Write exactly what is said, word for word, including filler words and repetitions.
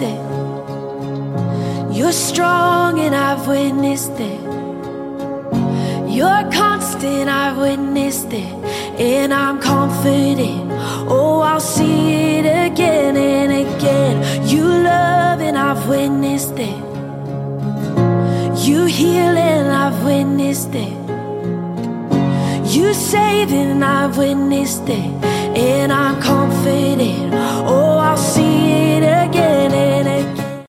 it. You're strong and I've witnessed it. You're constant, I've witnessed it. And I'm confident, oh, I'll see it again and again. You love and I've witnessed it. You heal and I've witnessed it. You save and I've witnessed it. And I'm confident, oh, I'll see it again and again.